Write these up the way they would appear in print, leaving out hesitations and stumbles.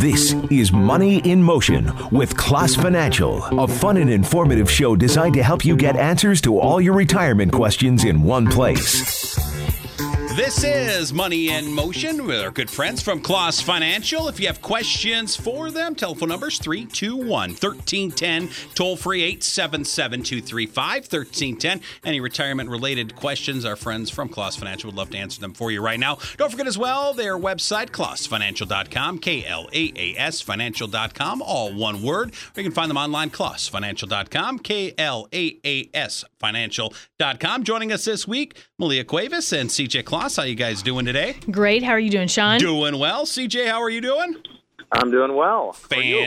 This is Money in Motion with Klaas Financial, a fun and informative show designed to help you get answers to all your retirement questions in one place. This is Money in Motion with our good friends from Klaas Financial. If you have questions for them, telephone numbers 321-1310, toll-free 877-235-1310. Any retirement-related questions, our friends from Klaas Financial would love to answer them for you right now. Don't forget as well, their website, klaasfinancial.com, Klaas Financial.com, all one word. Or you can find them online, klaasfinancial.com, Klaas Financial.com. Joining us this week, Malia Cuevas and CJ Klaas. How you guys doing today? Great. How are you doing, Sean? Doing well. CJ, how are you doing? I'm doing well.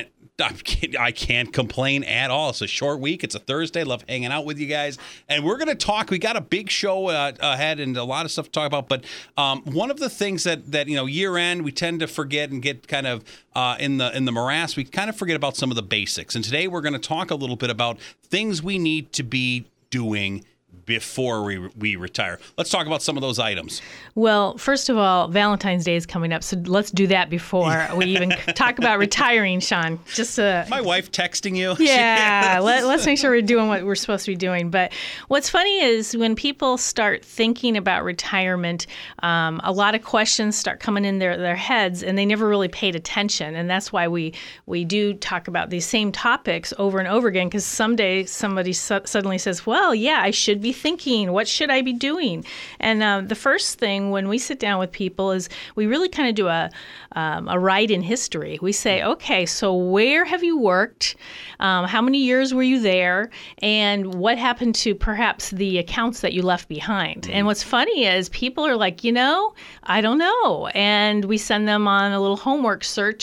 I can't complain at all. It's a short week. It's a Thursday. Love hanging out with you guys. And we're going to talk. We got a big show ahead and a lot of stuff to talk about. But one of the things that year end, we tend to forget and get kind of in the morass. We kind of forget about some of the basics. And today we're going to talk a little bit about things we need to be doing before we retire. Let's talk about some of those items. Well, first of all, Valentine's Day is coming up, so let's do that before we even talk about retiring, Sean. Just my wife texting you. Yeah, let's make sure we're doing what we're supposed to be doing. But what's funny is when people start thinking about retirement, a lot of questions start coming in their heads, and they never really paid attention. And that's why we do talk about these same topics over and over again, because someday somebody suddenly says, well, yeah, I should be thinking, what should I be doing? And the first thing when we sit down with people is we really kind of do a ride in history. We say, okay, so where have you worked? How many years were you there? And what happened to perhaps the accounts that you left behind? And what's funny is people are like, I don't know. And we send them on a little homework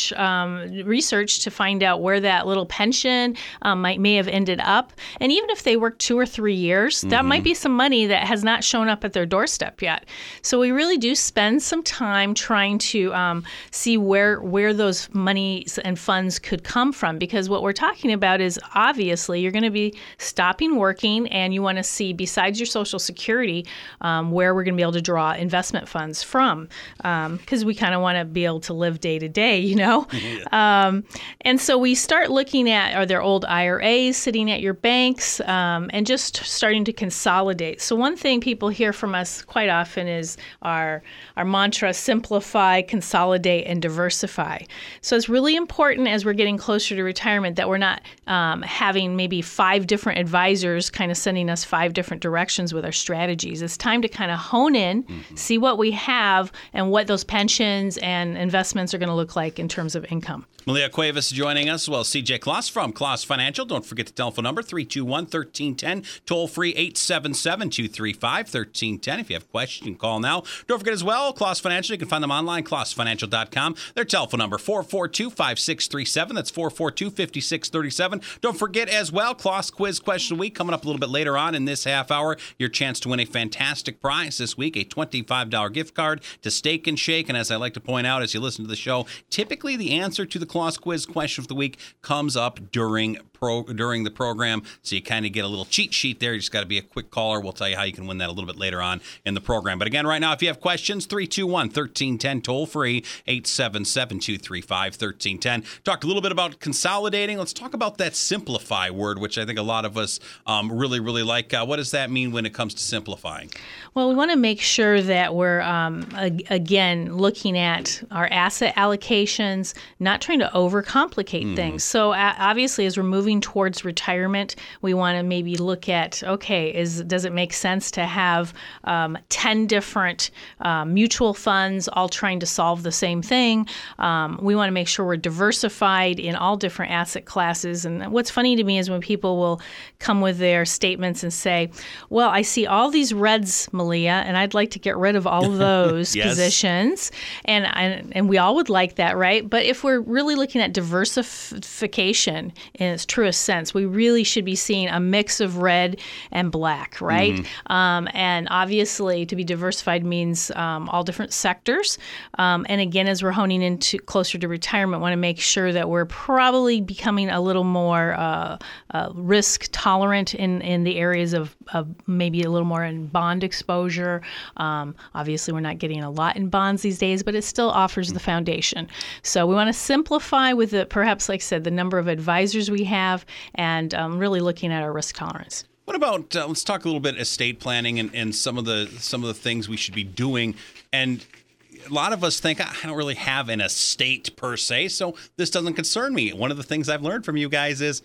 research to find out where that little pension may have ended up. And even if they worked 2 or 3 years, that might be some money that has not shown up at their doorstep yet. So we really do spend some time trying to see where those monies and funds could come from, because what we're talking about is obviously you're going to be stopping working and you want to see, besides your Social Security, where we're going to be able to draw investment funds from, because we kind of want to be able to live day to day, Yeah. And so we start looking at, are there old IRAs sitting at your banks, and just starting to consolidate. So one thing people hear from us quite often is our mantra: simplify, consolidate, and diversify. So it's really important as we're getting closer to retirement that we're not having maybe 5 different advisors kind of sending us 5 different directions with our strategies. It's time to kind of hone in, see what we have, and what those pensions and investments are going to look like in terms of income. Malia Cuevas joining us, as well as CJ Klaas from Klaas Financial. Don't forget the telephone number, 321-1310, toll-free 877-235-1310. If you have a question, you can call now. Don't forget as well, Klaas Financial, you can find them online, klaasfinancial.com. Their telephone number, 442-5637. That's 442-5637. Don't forget as well, Klaas Quiz Question of the Week coming up a little bit later on in this half hour. Your chance to win a fantastic prize this week, a $25 gift card to Steak and Shake. And as I like to point out as you listen to the show, typically the answer to the Klaas Quiz Question of the Week comes up during the program, so you kind of get a little cheat sheet there. You just got to be a quick caller. We'll tell you how you can win that a little bit later on in the program. But again, right now, if you have questions, 321-1310, toll-free, 877-235-1310. Talked a little bit about consolidating. Let's talk about that simplify word, which I think a lot of us really, really like. What does that mean when it comes to simplifying? Well, we want to make sure that we're, again, looking at our asset allocations, not trying to overcomplicate things. So obviously, as we're moving towards retirement, we want to maybe look at, okay, does it make sense to have 10 different mutual funds all trying to solve the same thing? We want to make sure we're diversified in all different asset classes. And what's funny to me is when people will come with their statements and say, well, I see all these reds, Malia, and I'd like to get rid of all of those Yes. positions. And we all would like that, right? But if we're really looking at diversification and it's truest sense. We really should be seeing a mix of red and black, right? And obviously, to be diversified means all different sectors. And again, as we're honing into closer to retirement, want to make sure that we're probably becoming a little more risk tolerant in the areas of maybe a little more in bond exposure. Obviously, we're not getting a lot in bonds these days, but it still offers the foundation. So we want to simplify with perhaps, like I said, the number of advisors we have, and really looking at our risk tolerance. What about let's talk a little bit estate planning and some of the things we should be doing. And a lot of us think, I don't really have an estate per se, so this doesn't concern me. One of the things I've learned from you guys is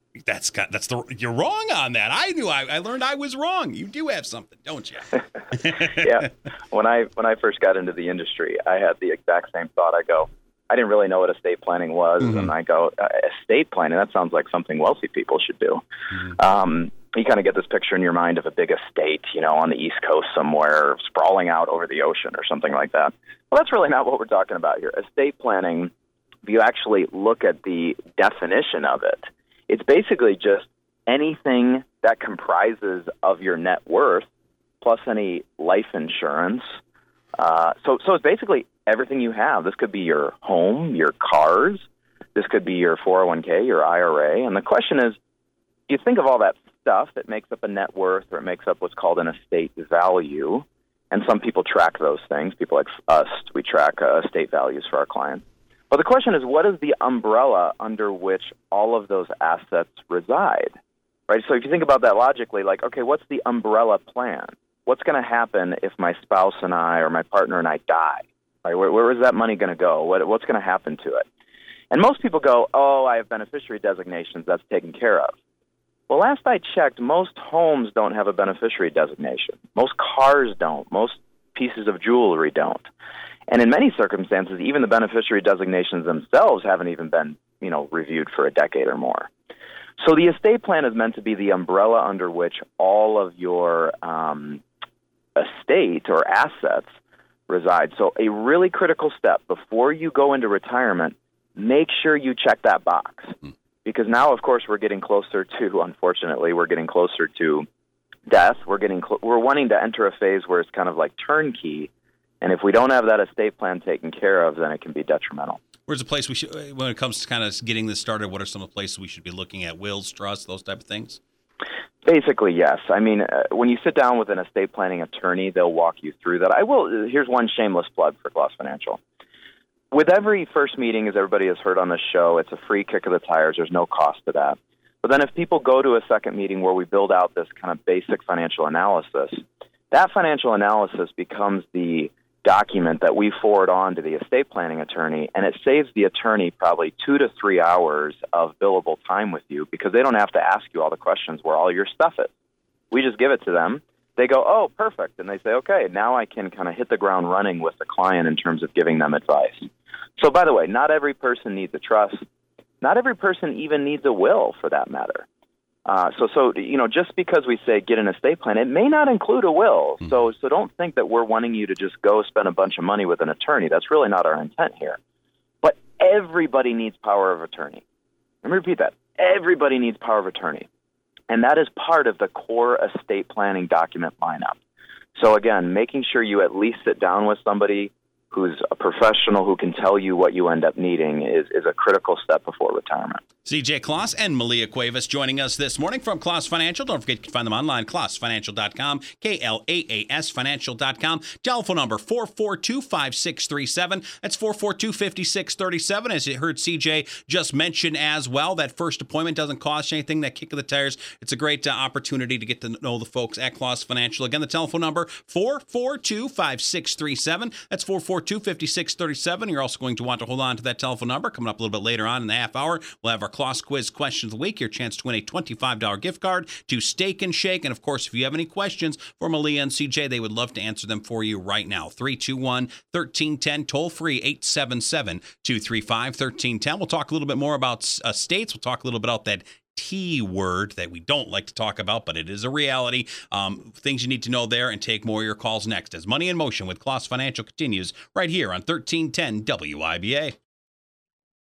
you're wrong on that. I learned I was wrong. You do have something, don't you? Yeah. When I first got into the industry, I had the exact same thought. I didn't really know what estate planning was, and I go, estate planning, that sounds like something wealthy people should do. You kind of get this picture in your mind of a big estate, on the East Coast somewhere, sprawling out over the ocean or something like that. Well, that's really not what we're talking about here. Estate planning, if you actually look at the definition of it, it's basically just anything that comprises of your net worth plus any life insurance. So it's basically everything you have. This could be your home, your cars. This could be your 401k, your IRA. And the question is, you think of all that stuff that makes up a net worth, or it makes up what's called an estate value. And some people track those things. People like us, we track estate values for our clients. But the question is, what is the umbrella under which all of those assets reside? Right? So if you think about that logically, like, okay, what's the umbrella plan? What's going to happen if my spouse and I, or my partner and I die? Right? Where is that money going to go? What's going to happen to it? And most people go, oh, I have beneficiary designations. That's taken care of. Well, last I checked, most homes don't have a beneficiary designation. Most cars don't. Most pieces of jewelry don't. And in many circumstances, even the beneficiary designations themselves haven't even been, reviewed for a decade or more. So the estate plan is meant to be the umbrella under which all of your estate or assets reside. So a really critical step before you go into retirement, make sure you check that box. Because now, of course, we're getting closer to, unfortunately, death. We're wanting to enter a phase where it's kind of like turnkey. And if we don't have that estate plan taken care of, then it can be detrimental. Where's the place we should, when it comes to kind of getting this started, what are some of the places we should be looking at? Wills, trusts, those type of things? Basically, yes. I mean, when you sit down with an estate planning attorney, they'll walk you through that. Here's one shameless plug for Gloss Financial. With every first meeting, as everybody has heard on this show, it's a free kick of the tires. There's no cost to that. But then if people go to a second meeting where we build out this kind of basic financial analysis, that financial analysis becomes the document that we forward on to the estate planning attorney, and it saves the attorney probably 2 to 3 hours of billable time with you because they don't have to ask you all the questions where all your stuff is. We just give it to them. They go, oh, perfect. And they say, okay, now I can kind of hit the ground running with the client in terms of giving them advice. So, by the way, not every person needs a trust. Not every person even needs a will, for that matter. So just because we say get an estate plan, it may not include a will. So don't think that we're wanting you to just go spend a bunch of money with an attorney. That's really not our intent here. But everybody needs power of attorney. Let me repeat that. Everybody needs power of attorney. And that is part of the core estate planning document lineup. So again, making sure you at least sit down with somebody who's a professional who can tell you what you end up needing is a critical step before retirement. CJ Kloss and Malia Cuevas joining us this morning from Kloss Financial. Don't forget you can find them online, klossfinancial.com, KLAAS financial.com. Telephone number 442-5637. That's 442-5637. As you heard CJ just mention as well, that first appointment doesn't cost you anything, that kick of the tires. It's a great opportunity to get to know the folks at Kloss Financial. Again, the telephone number, 442-5637. That's 442-5637. You're also going to want to hold on to that telephone number. Coming up a little bit later on in the half hour, we'll have our Kloss Quiz Question of the Week, your chance to win a $25 gift card to Steak and Shake. And, of course, if you have any questions for Malia and CJ, they would love to answer them for you right now. 321-1310, toll-free 877-235-1310. We'll talk a little bit more about states. We'll talk a little bit about that T word that we don't like to talk about, but it is a reality. Things you need to know there, and take more of your calls next as Money in Motion with Kloss Financial continues right here on 1310 WIBA.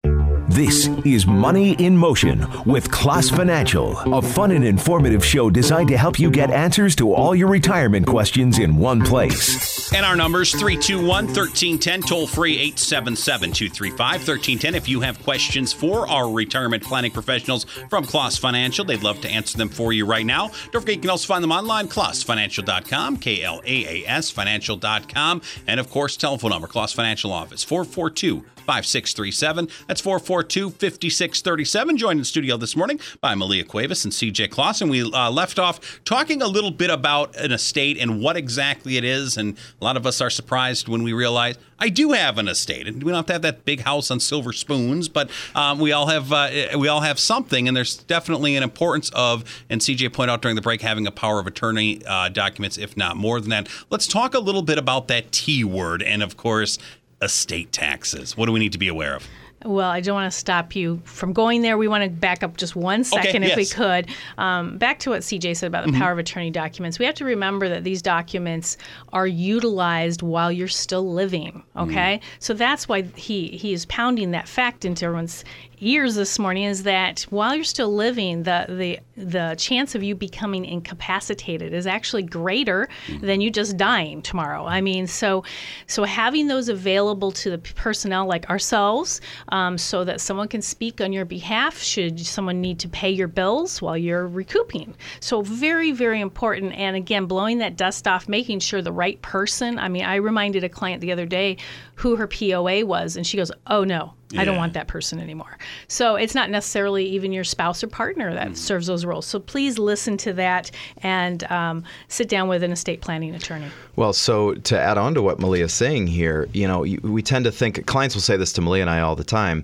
This is Money in Motion with Class Financial, a fun and informative show designed to help you get answers to all your retirement questions in one place. And our number's 321-1310, toll free 877-235-1310. If you have questions for our retirement planning professionals from Claas Financial, they'd love to answer them for you right now. Don't forget, you can also find them online, claasfinancial.com, KLAAS financial.com. And of course, telephone number, Claas Financial Office, 442-5637. That's 442-5637. Joined in the studio this morning by Malia Cuevas and CJ Claas. And we left off talking a little bit about an estate and what exactly it is. And a lot of us are surprised when we realize I do have an estate, and we don't have to have that big house on silver spoons, but we all have something, and there's definitely an importance of, and CJ pointed out during the break, having a power of attorney documents, if not more than that. Let's talk a little bit about that T word, and of course, estate taxes. What do we need to be aware of? Well, I don't want to stop you from going there. We want to back up just 1 second, if we could. Back to what CJ said about the power of attorney documents. We have to remember that these documents are utilized while you're still living, okay? So that's why he is pounding that fact into everyone's ears this morning, is that while you're still living, the chance of you becoming incapacitated is actually greater than you just dying tomorrow. I mean, so having those available to the personnel like ourselves, so that someone can speak on your behalf should someone need to pay your bills while you're recouping. So very, very important. And again, blowing that dust off, making sure the right person. I mean, I reminded a client the other day who her POA was, and she goes, "Oh no, I don't want that person anymore." So it's not necessarily even your spouse or partner that serves those roles. So please listen to that and sit down with an estate planning attorney. Well, so to add on to what Malia's saying here, we tend to think, clients will say this to Malia and I all the time,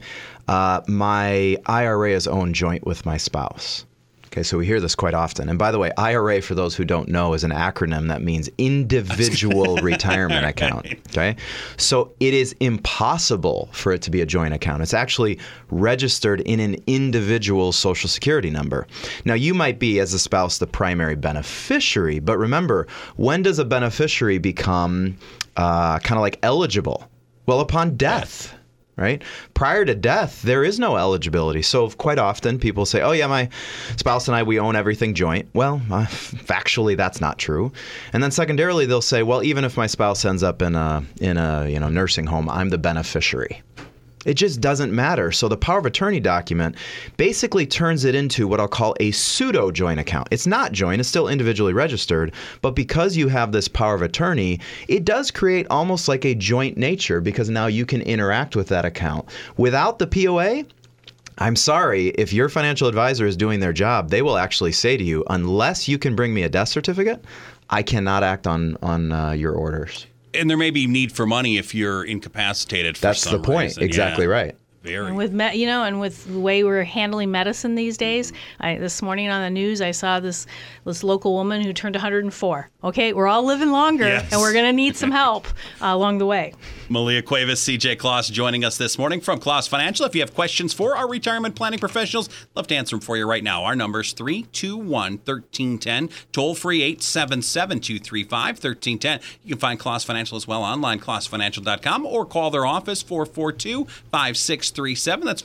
my IRA is owned joint with my spouse. Okay, so we hear this quite often. And by the way, IRA, for those who don't know, is an acronym that means individual retirement account. Okay, so it is impossible for it to be a joint account. It's actually registered in an individual Social Security number. Now, you might be, as a spouse, the primary beneficiary, but remember, when does a beneficiary become kind of like eligible? Well, upon death. Right? Prior to death, there is no eligibility. So quite often people say, oh yeah, my spouse and I, we own everything joint. Well, factually, that's not true. And then secondarily, they'll say, well, even if my spouse ends up in a nursing home, I'm the beneficiary. It just doesn't matter. So the power of attorney document basically turns it into what I'll call a pseudo joint account. It's not joint, it's still individually registered, but because you have this power of attorney, it does create almost like a joint nature, because now you can interact with that account. Without the POA, I'm sorry, if your financial advisor is doing their job, they will actually say to you, unless you can bring me a death certificate, I cannot act on your orders. And there may be need for money if you're incapacitated for some reason. That's the point. Exactly right. And with and with the way we're handling medicine these days, this morning on the news I saw this local woman who turned 104. Okay, we're all living longer, and we're going to need some help along the way. Malia Cuevas, CJ Claas joining us this morning from Claas Financial. If you have questions for our retirement planning professionals, love to answer them for you right now. Our number is 321-1310, toll free 877-235-1310. You can find Claas Financial as well online, claasfinancial.com, or call their office 442-5637. That's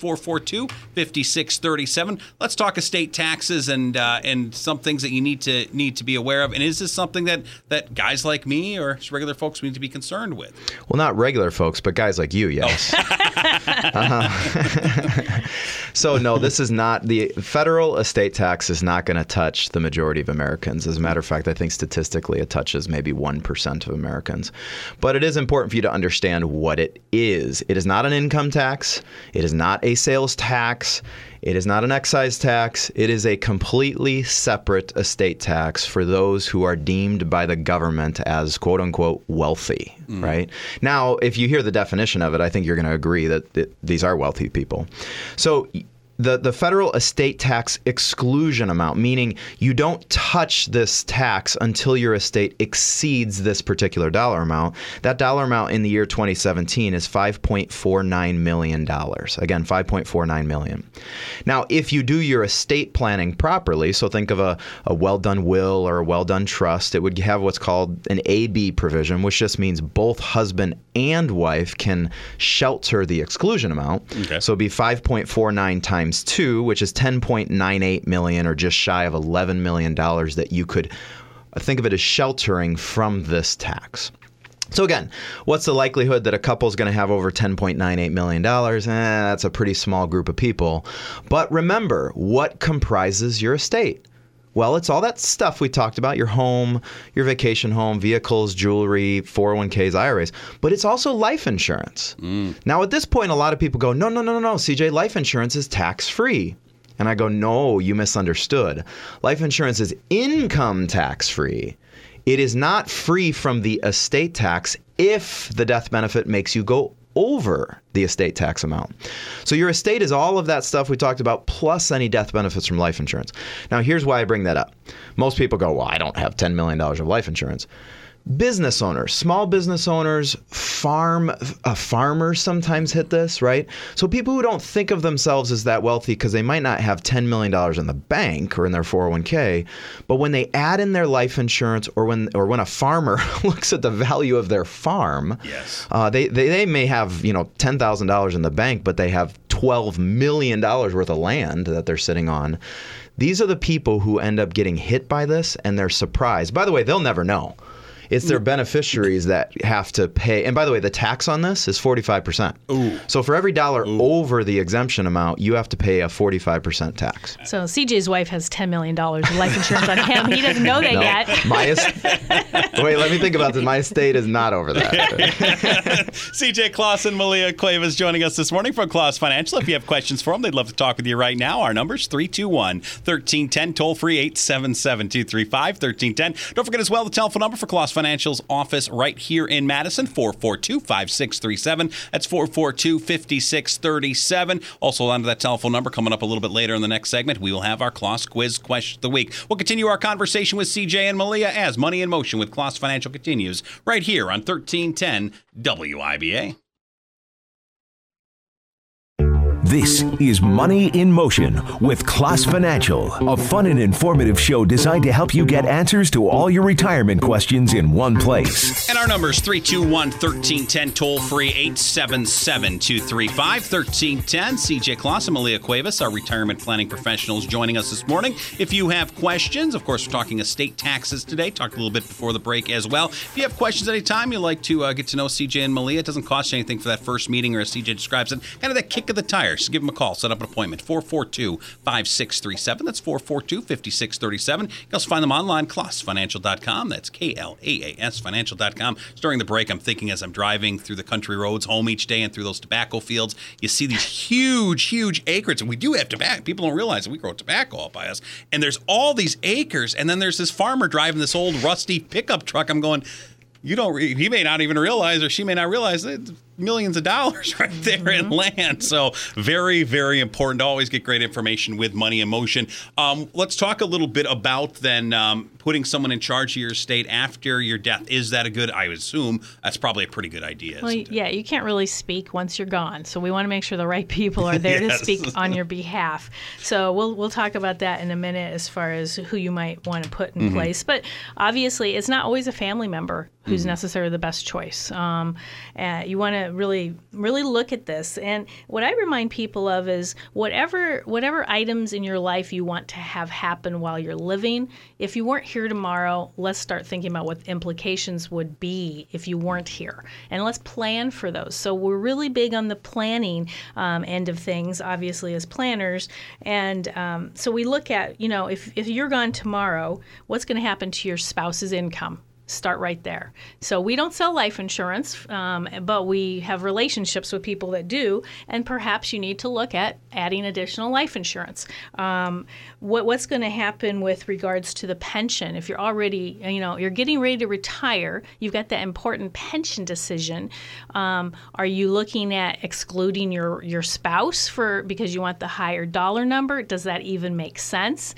442-5637. Let's talk estate taxes and some things that you need to be aware of. And is this something that guys like me or regular folks need to be concerned with? Well, not regular folks, but guys like you, yes. So no, this is not, the federal estate tax is not going to touch the majority of Americans. As a matter of fact, I think statistically it touches maybe 1% of Americans. But it is important for you to understand what it is. It is not an income tax. It is not a sales tax. It is not an excise tax. It is a completely separate estate tax for those who are deemed by the government as quote unquote wealthy, right? Now, if you hear the definition of it, I think you're going to agree that these are wealthy people. So the federal estate tax exclusion amount, meaning you don't touch this tax until your estate exceeds this particular dollar amount. That dollar amount in the year 2017 is $5.49 million. Again, $5.49 million. Now, if you do your estate planning properly, so think of a well-done will or a well-done trust, it would have what's called an AB provision, which just means both husband and wife can shelter the exclusion amount. Okay. So it'd be 5.49 times 2, which is $10.98 million, or just shy of $11 million that you could think of it as sheltering from this tax. So again, what's the likelihood that a couple is going to have over $10.98 million? That's a pretty small group of people. But remember, what comprises your estate? Well, it's all that stuff we talked about, your home, your vacation home, vehicles, jewelry, 401ks, IRAs, but it's also life insurance. Now, at this point, a lot of people go, no, CJ, life insurance is tax-free. And I go, no, you misunderstood. Life insurance is income tax-free. It is not free from the estate tax if the death benefit makes you go over the estate tax amount. So your estate is all of that stuff we talked about, plus any death benefits from life insurance. Now, here's why I bring that up. Most people go, well, I don't have $10 million of life insurance. Business owners, small business owners, farmers sometimes hit this, right? So people who don't think of themselves as that wealthy because they might not have $10 million in the bank or in their 401k, but when they add in their life insurance, or when a farmer looks at the value of their farm, yes, they may have $10,000 in the bank, but they have $12 million worth of land that they're sitting on. These are the people who end up getting hit by this, and they're surprised. By the way, they'll never know. It's their beneficiaries that have to pay. And by the way, the tax on this is 45%. Ooh. So for every dollar over the exemption amount, you have to pay a 45% tax. So CJ's wife has $10 million of life insurance on him. He doesn't know that yet. Wait, let me think about this. My estate is not over that. CJ Kloss and Malia Cuevas joining us this morning from Kloss Financial. If you have questions for them, they'd love to talk with you right now. Our number's 321-1310, toll free 877-235-1310. Don't forget as well the telephone number for Kloss Financial's office right here in Madison, 442-5637. That's 442-5637. Also, under that telephone number, coming up a little bit later in the next segment, we will have our Kloss Quiz Question of the Week. We'll continue our conversation with CJ and Malia as Money in Motion with Kloss Financial continues right here on 1310 WIBA. This is Money in Motion with Kloss Financial, a fun and informative show designed to help you get answers to all your retirement questions in one place. And our number is 321-1310, toll free 877-235-1310. CJ Kloss and Malia Cuevas, our retirement planning professionals, joining us this morning. If you have questions, of course, we're talking estate taxes today. Talked a little bit before the break as well. If you have questions anytime you'd like to get to know CJ and Malia, it doesn't cost you anything for that first meeting, or as CJ describes it, kind of that kick of the tires. Give them a call. Set up an appointment. 442-5637. That's 442-5637. You can also find them online, KlaasFinancial.com. That's KLAAS Financial.com. During the break, I'm thinking as I'm driving through the country roads home each day and through those tobacco fields, you see these huge acres. And we do have tobacco. People don't realize that we grow tobacco up by us. And there's all these acres. And then there's this farmer driving this old rusty pickup truck. I'm going, he may not even realize, or she may not realize that millions of dollars right there in land. So very, very important to always get great information with Money in Motion. Let's talk a little bit about then putting someone in charge of your estate after your death. Is that a good, I would assume that's probably a pretty good idea. Well, yeah, you can't really speak once you're gone. So we want to make sure the right people are there to speak on your behalf. So we'll talk about that in a minute as far as who you might want to put in place. But obviously, it's not always a family member who's necessarily the best choice. You want to really look at this. And what I remind people of is whatever items in your life you want to have happen while you're living, if you weren't here tomorrow, let's start thinking about what the implications would be if you weren't here. And let's plan for those. So we're really big on the planning end of things, obviously, as planners. And so we look at, if you're gone tomorrow, what's going to happen to your spouse's income? start right there. So we don't sell life insurance, but we have relationships with people that do, and perhaps you need to look at adding additional life insurance. What's going to happen with regards to the pension? If you're already, you're getting ready to retire, you've got that important pension decision. Are you looking at excluding your spouse because you want the higher dollar number? Does that even make sense?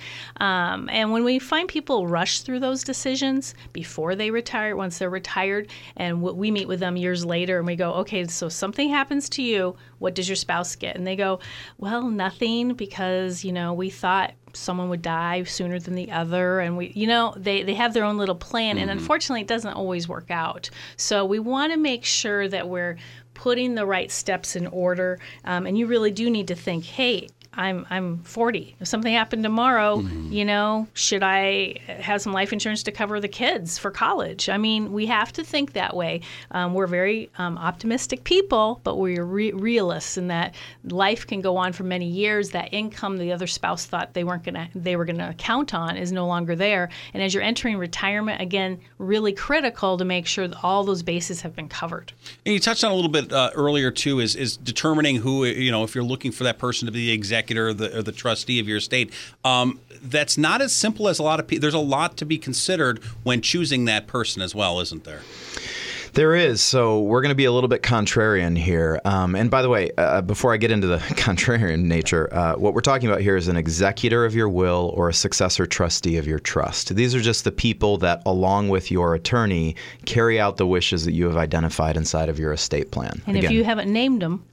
And when we find people rush through those decisions before they retire, once they're retired, and we meet with them years later and we go, okay, so something happens to you, what does your spouse get? And they go, well, nothing, because, we thought someone would die sooner than the other, and they have their own little plan, and unfortunately it doesn't always work out. So we want to make sure that we're putting the right steps in order, and you really do need to think, hey, I'm 40. If something happened tomorrow, should I have some life insurance to cover the kids for college? I mean, we have to think that way. We're very optimistic people, but we're realists in that life can go on for many years. That income the other spouse thought they were going to count on is no longer there. And as you're entering retirement, again, really critical to make sure that all those bases have been covered. And you touched on a little bit earlier too, is determining who, if you're looking for that person to be the executor or the trustee of your estate. That's not as simple as a lot of people. There's a lot to be considered when choosing that person as well, isn't there? There is. So we're going to be a little bit contrarian here. And by the way, before I get into the contrarian nature, what we're talking about here is an executor of your will or a successor trustee of your trust. These are just the people that, along with your attorney, carry out the wishes that you have identified inside of your estate plan. And if you haven't named them,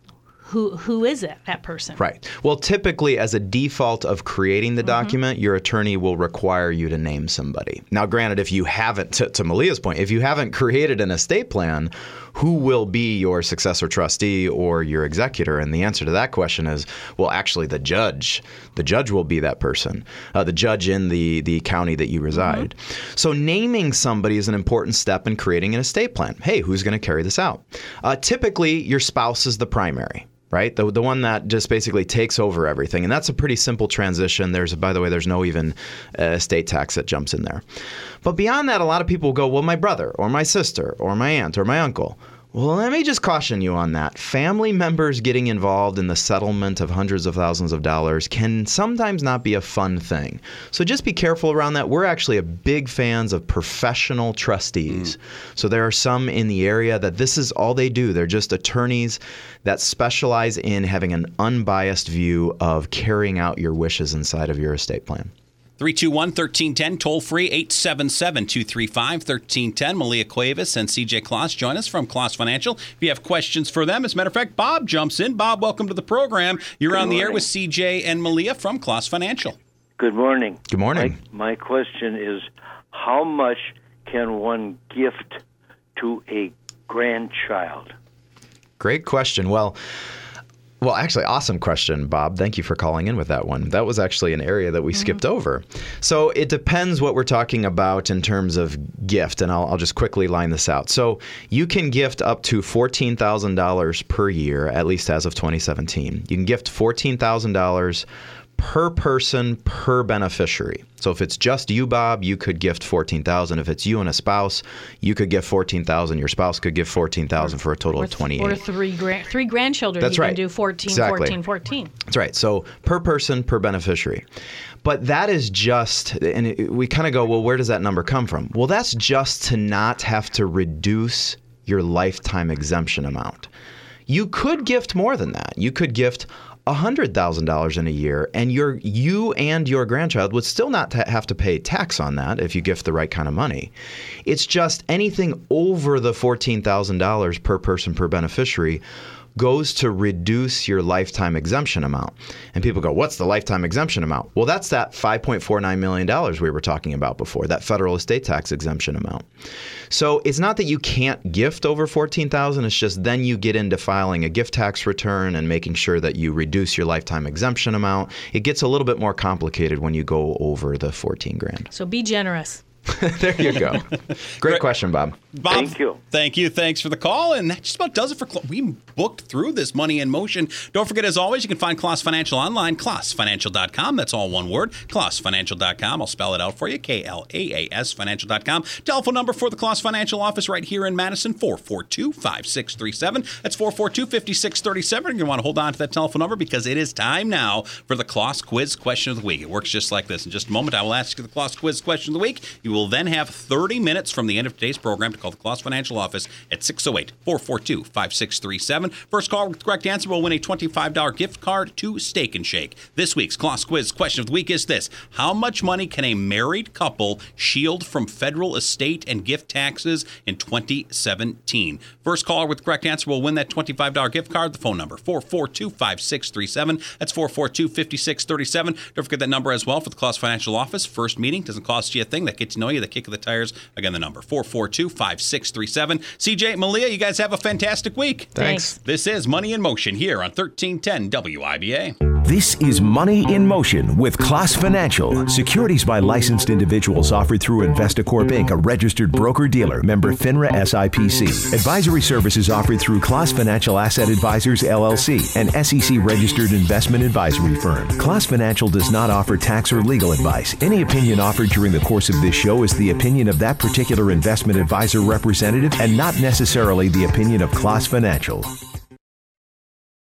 who is it, that person? Right. Well, typically, as a default of creating the document, your attorney will require you to name somebody. Now, granted, if you haven't, to Malia's point, if you haven't created an estate plan, who will be your successor trustee or your executor? And the answer to that question is, well, actually, the judge. The judge will be that person, the judge in the county that you reside. So naming somebody is an important step in creating an estate plan. Hey, who's going to carry this out? Typically, your spouse is the primary. Right? The one that just basically takes over everything. And that's a pretty simple transition. By the way, there's no even estate tax that jumps in there. But beyond that, a lot of people will go, well, my brother or my sister or my aunt or my uncle. Well, let me just caution you on that. Family members getting involved in the settlement of hundreds of thousands of dollars can sometimes not be a fun thing. So just be careful around that. We're actually a big fans of professional trustees. So there are some in the area that this is all they do. They're just attorneys that specialize in having an unbiased view of carrying out your wishes inside of your estate plan. 321-1310, toll free, 877-235-1310. Malia Cuevas and CJ Kloss join us from Kloss Financial. If you have questions for them, as a matter of fact, Bob jumps in. Bob, welcome to the program. You're on the air with CJ and Malia from Kloss Financial. Good morning. Good morning. My question is, how much can one gift to a grandchild? Great question. Well, actually, awesome question, Bob. Thank you for calling in with that one. That was actually an area that we skipped over. So it depends what we're talking about in terms of gift, and I'll just quickly line this out. So you can gift up to $14,000 per year, at least as of 2017. You can gift $14,000 per person per beneficiary. So if it's just you, Bob, you could gift $14,000. If it's you and a spouse, you could gift $14,000. Your spouse could give $14,000 for a total of $28,000. Or three grandchildren. That's you right. Can do 14, exactly. 14, 14. That's right. So per person per beneficiary. But that is just, and we kind of go, well, where does that number come from? Well, that's just to not have to reduce your lifetime exemption amount. You could gift more than that. You could gift $100,000 in a year, and you and your grandchild would still not have to pay tax on that if you gift the right kind of money. It's just anything over the $14,000 per person per beneficiary goes to reduce your lifetime exemption amount. And people go, what's the lifetime exemption amount? Well, that's that $5.49 million we were talking about before, that federal estate tax exemption amount. So it's not that you can't gift over $14,000, it's just then you get into filing a gift tax return and making sure that you reduce your lifetime exemption amount. It gets a little bit more complicated when you go over the $14,000. So be generous. There you go. Great question, Bob. Bob, Thank you. Thank you. Thanks for the call. And that just about does it for we booked through this Money in Motion. Don't forget, as always, you can find Kloss Financial online, klossfinancial.com. That's all one word, klossfinancial.com. I'll spell it out for you, KLAAS financial.com. Telephone number for the Kloss Financial office right here in Madison, 442-5637. That's 442-5637. You're going to want to hold on to that telephone number because it is time now for the Kloss Quiz Question of the Week. It works just like this. In just a moment, I will ask you the Kloss Quiz Question of the Week. You will then have 30 minutes from the end of today's program to call the Kloss Financial office at 608-442-5637. First call with the correct answer will win a $25 gift card to Steak and Shake. This week's Kloss Quiz Question of the Week is this. How much money can a married couple shield from federal estate and gift taxes in 2017? First caller with the correct answer will win that $25 gift card. The phone number, 442-5637. That's 442-5637. Don't forget that number as well for the Kloss Financial office. First meeting doesn't cost you a thing. That gets to know you, the kick of the tires. Again, the number, 442-5637. CJ, Malia, you guys have a fantastic week. Thanks. This is Money in Motion here on 1310 WIBA. This is Money in Motion with Kloss Financial. Securities by licensed individuals offered through Investacorp Inc., a registered broker-dealer, member FINRA SIPC. Advisory services offered through Kloss Financial Asset Advisors, LLC, an SEC-registered investment advisory firm. Kloss Financial does not offer tax or legal advice. Any opinion offered during the course of this show is the opinion of that particular investment advisor representative and not necessarily the opinion of Kloss Financial.